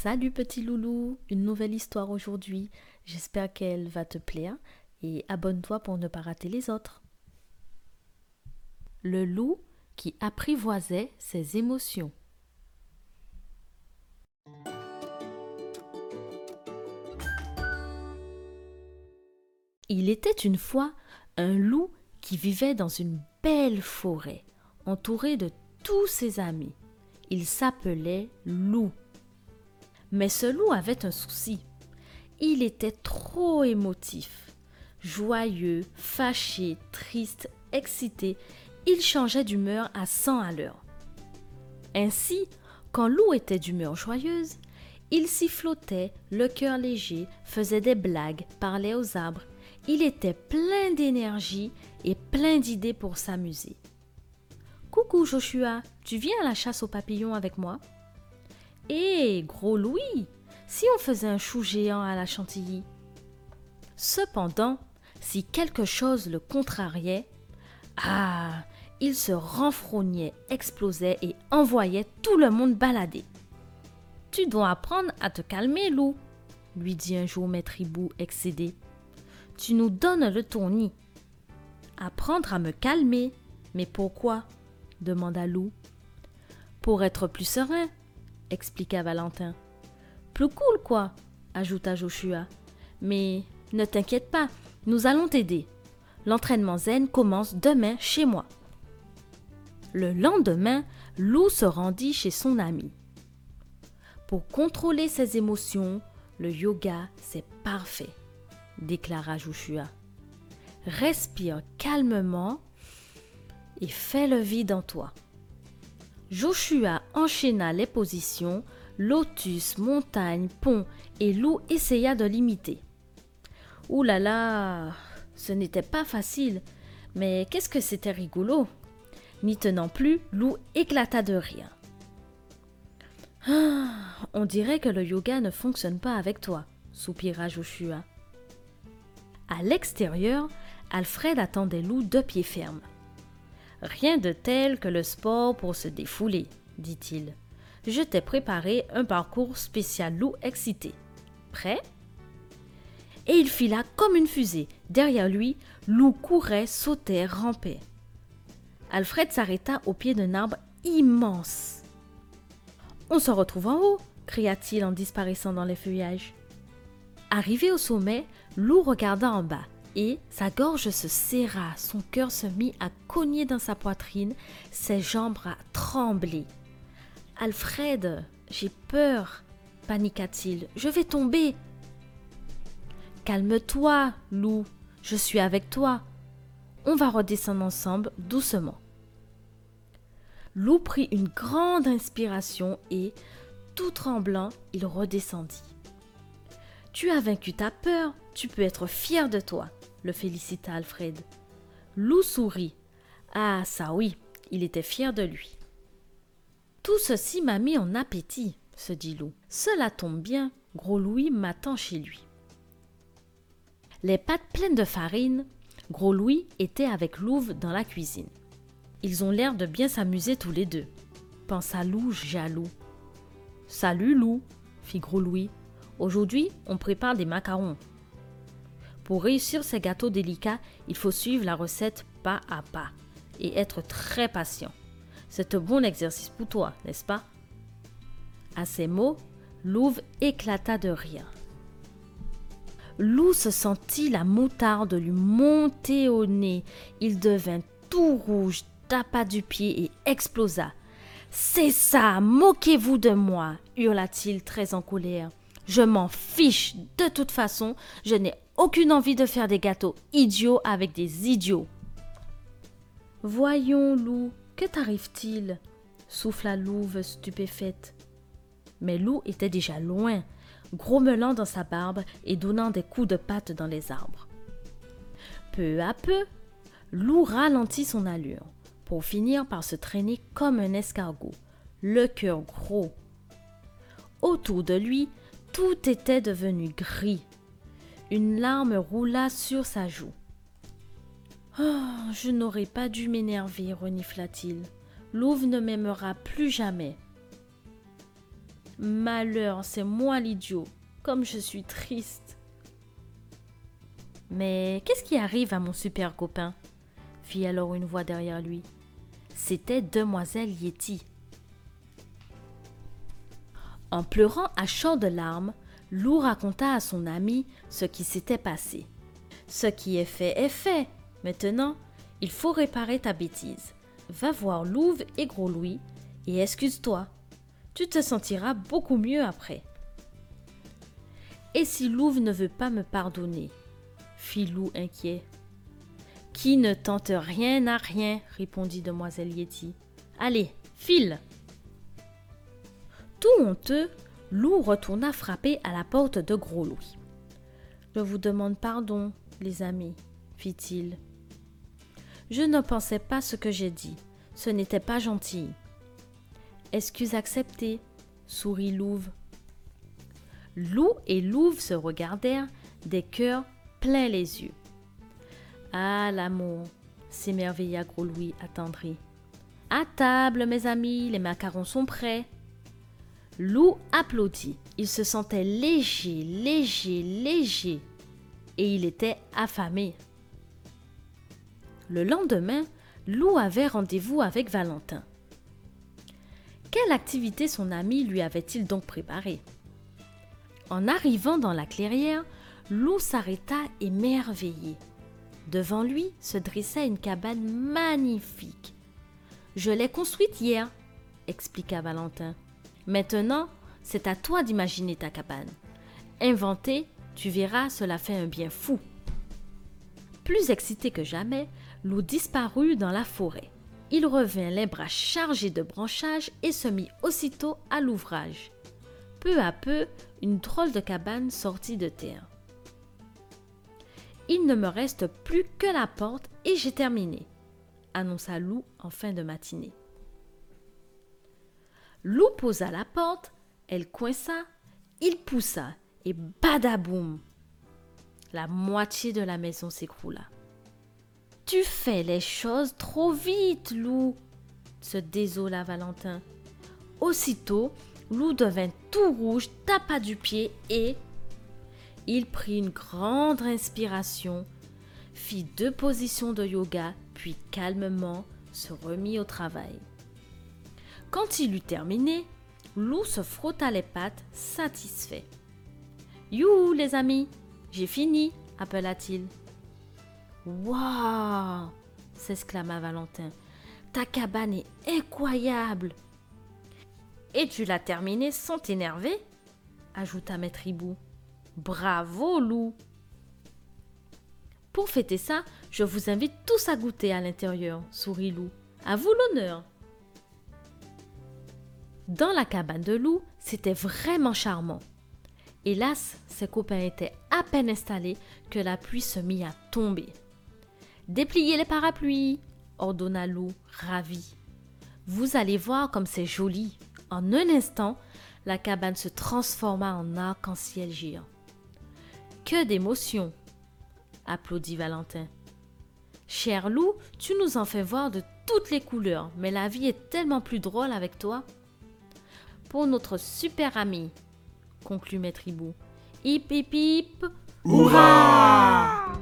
Salut petit loulou, une nouvelle histoire aujourd'hui. J'espère qu'elle va te plaire et abonne-toi pour ne pas rater les autres. Le loup qui apprivoisait ses émotions. Il était une fois un loup qui vivait dans une belle forêt, entouré de tous ses amis. Il s'appelait Loup. Mais ce loup avait un souci. Il était trop émotif. Joyeux, fâché, triste, excité, il changeait d'humeur à 100 à l'heure. Ainsi, quand Loup était d'humeur joyeuse, il sifflotait, le cœur léger, faisait des blagues, parlait aux arbres. Il était plein d'énergie et plein d'idées pour s'amuser. « Coucou Joshua, tu viens à la chasse aux papillons avec moi ?»« Hé, gros Louis, si on faisait un chou géant à la chantilly ?» Cependant, si quelque chose le contrariait, il se renfrognait, explosait et envoyait tout le monde balader. « Tu dois apprendre à te calmer, Loup, » lui dit un jour Maître Hibou excédé. « Tu nous donnes le tournis. »« Apprendre à me calmer. Mais pourquoi ?» demanda Loup. « Pour être plus serein, » expliqua Valentin. « Plus cool, quoi, » ajouta Joshua. « Mais ne t'inquiète pas, nous allons t'aider. L'entraînement zen commence demain chez moi. » Le lendemain, Loup se rendit chez son ami. Pour contrôler ses émotions, le yoga, c'est parfait, déclara Joshua. Respire calmement et fais le vide en toi. Joshua enchaîna les positions, lotus, montagne, pont, et Loup essaya de l'imiter. Ouh là là, ce n'était pas facile, mais qu'est-ce que c'était rigolo! N'y tenant plus, Loup éclata de rire. « On dirait que le yoga ne fonctionne pas avec toi, » soupira Joshua. À l'extérieur, Alfred attendait Loup de pied ferme. « Rien de tel que le sport pour se défouler, » dit-il. « Je t'ai préparé un parcours spécial Loup excité. Prêt ?» Et il fila comme une fusée. Derrière lui, Loup courait, sautait, rampait. Alfred s'arrêta au pied d'un arbre immense. « On se retrouve en haut !» cria-t-il en disparaissant dans les feuillages. Arrivé au sommet, Loup regarda en bas et sa gorge se serra, son cœur se mit à cogner dans sa poitrine, ses jambes à trembler. « Alfred, j'ai peur !» paniqua-t-il. « Je vais tomber !»« Calme-toi, Loup, je suis avec toi. On va redescendre ensemble doucement. » Loup prit une grande inspiration et, tout tremblant, il redescendit. « Tu as vaincu ta peur, tu peux être fier de toi, » le félicita Alfred. Loup sourit. Ah, ça oui, il était fier de lui. « Tout ceci m'a mis en appétit, » se dit Loup. « Cela tombe bien, Gros Louis m'attend chez lui. » Les pattes pleines de farine, Gros Louis était avec Louve dans la cuisine. Ils ont l'air de bien s'amuser tous les deux, pensa Loup jaloux. « Salut Loup, » fit Gros Louis. « Aujourd'hui, on prépare des macarons. Pour réussir ces gâteaux délicats, il faut suivre la recette pas à pas et être très patient. C'est un bon exercice pour toi, n'est-ce pas ?» À ces mots, Louve éclata de rire. Loup se sentit la moutarde lui monter au nez. Il devint tout rouge, tapa du pied et explosa. « C'est ça, moquez-vous de moi !» hurla-t-il très en colère. « Je m'en fiche, de toute façon, je n'ai aucune envie de faire des gâteaux idiots avec des idiots. »« Voyons, Loup, que t'arrive-t-il » souffla Louve stupéfaite. Mais Loup était déjà loin, grommelant dans sa barbe et donnant des coups de patte dans les arbres. Peu à peu, Loup ralentit son allure, pour finir par se traîner comme un escargot, le cœur gros. Autour de lui, tout était devenu gris. Une larme roula sur sa joue. « Oh, je n'aurais pas dû m'énerver, renifla-t-il. Louve ne m'aimera plus jamais. » Malheur, c'est moi l'idiot, comme je suis triste. Mais qu'est-ce qui arrive à mon super copain? Fit alors une voix derrière lui. C'était demoiselle Yeti. En pleurant à chaudes larmes, Lou raconta à son ami ce qui s'était passé. Ce qui est fait est fait. Maintenant, il faut réparer ta bêtise. Va voir Louve et Gros Louis et excuse-toi. Tu te sentiras beaucoup mieux après. Et si Louve ne veut pas me pardonner? Fit Lou inquiet. Qui ne tente rien n'a rien, répondit demoiselle Yeti. Allez, file! Tout honteux, Lou retourna frapper à la porte de Gros Louis. Je vous demande pardon, les amis, fit-il. Je ne pensais pas ce que j'ai dit. Ce n'était pas gentil. Excuse acceptée, sourit Louve. Lou et Louve se regardèrent, des cœurs pleins les yeux. Ah, l'amour, s'émerveilla Gros Louis attendri. À table, mes amis, les macarons sont prêts. Lou applaudit. Il se sentait léger, et il était affamé. Le lendemain, Lou avait rendez-vous avec Valentin. Quelle activité son ami lui avait-il donc préparée? En arrivant dans la clairière, Lou s'arrêta émerveillé. Devant lui se dressait une cabane magnifique. « Je l'ai construite hier, » expliqua Valentin. « Maintenant, c'est à toi d'imaginer ta cabane. Inventer, tu verras, cela fait un bien fou. » Plus excité que jamais, Lou disparut dans la forêt. Il revint les bras chargés de branchages et se mit aussitôt à l'ouvrage. Peu à peu, une drôle de cabane sortit de terre. « Il ne me reste plus que la porte et j'ai terminé, » annonça Lou en fin de matinée. Lou posa la porte, elle coinça, il poussa et badaboum! La moitié de la maison s'écroula. « Tu fais les choses trop vite, Lou !» se désola Valentin. Aussitôt, Lou devint tout rouge, tapa du pied et... Il prit une grande inspiration, fit 2 positions de yoga, puis calmement se remit au travail. Quand il eut terminé, Lou se frotta les pattes, satisfait. « Youhou, les amis, j'ai fini !» appela-t-il. « Waouh !» s'exclama Valentin. « Ta cabane est incroyable !»« Et tu l'as terminée sans t'énerver ?» ajouta Maître Hibou. « Bravo, Lou !» Pour fêter ça, je vous invite tous à goûter à l'intérieur, sourit Lou. À vous l'honneur. Dans la cabane de Lou, c'était vraiment charmant. Hélas, ses copains étaient à peine installés que la pluie se mit à tomber. « Dépliez les parapluies !» ordonna Lou, ravi. « Vous allez voir comme c'est joli. » En un instant, la cabane se transforma en arc-en-ciel géant. « Que d'émotion !» applaudit Valentin. « Cher Lou, tu nous en fais voir de toutes les couleurs, mais la vie est tellement plus drôle avec toi. » Pour notre super ami, conclut Maître Hibou. Hip hip hip, Hurrah!